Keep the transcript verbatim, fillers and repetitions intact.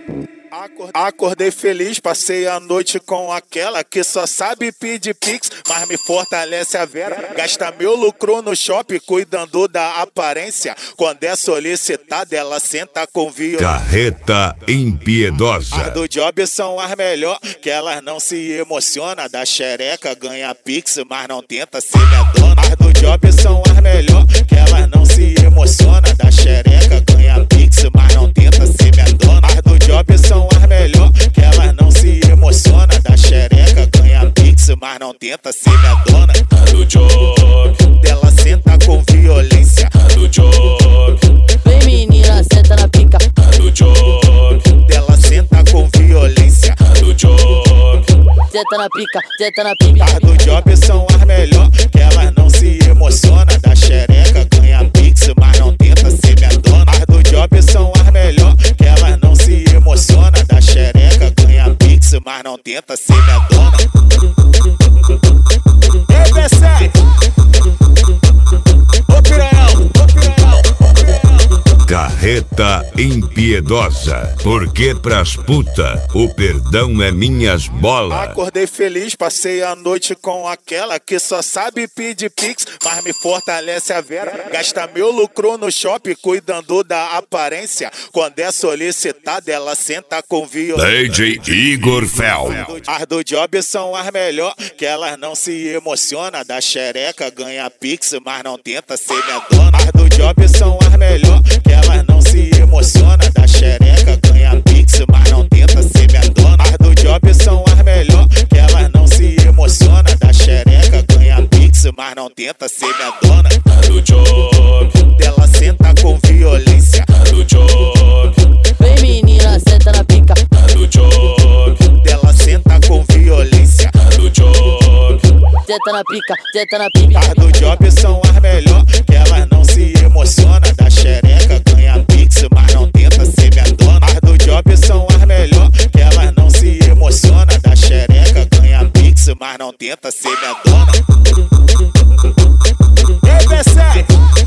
Acordei feliz, passei a noite com aquela que só sabe pedir pix, mas me fortalece a vera. Gasta meu lucro no shopping, cuidando da aparência. Quando é solicitada, ela senta com violência. Carreta impiedosa. As do job são as melhor, que elas não se emociona. Da xereca ganha pix, mas não tenta ser minha dona. As do job são as melhor, que elas não se emociona. Da xereca ganha pix, mas não tenta ser minha dona. As do job são as melhor, que elas não se emociona. Da xereca ganha pix, mas não tenta ser minha dona. A do job, dela senta com violência. a do job, Vem menina, senta na pica. a do job, Dela senta com violência. a do job, Senta na pica, senta na pica. As do job são as melhor, que elas não se emociona. Da xereca ganha pix, mas não tenta ser minha dona. As do job são as melhor, que elas não se emociona. Da xereca ganha pix, mas não tenta ser minha dona. Ei, P C! Ô piranhão, ô piranhão, ô piranhão. Carreta impiedosa. Porque pras puta, o perdão é minhas bolas. Acordei feliz, passei a noite com aquela que só sabe pedir pix, mas me fortalece a vera. Gasta meu lucro no shopping, cuidando da aparência. Quando é solicitada, ela senta com violência. D J Igor Fel. As do job são as melhor, que elas não se emociona. Da xereca ganha pix, mas não tenta ser minha dona. As do job são as melhor, que elas não se emociona. Da xereca ganha pix, mas não tenta ser minha dona. As do job são as melhor, que elas não se emociona. Da xereca ganha pix, mas não tenta ser minha dona. a do job, Dela senta com violência. a do job, Vem menina, senta na pica. a do job, Dela senta com violência. a do job, Senta na pica, senta na pica. As do job são as melhor, que elas não se emociona. Da xereca ganha pix, mas não tenta ser minha dona. As do job são as melhor, que elas não se emociona. Da xereca ganha pix, mas não tenta ser minha dona. Ei, P C!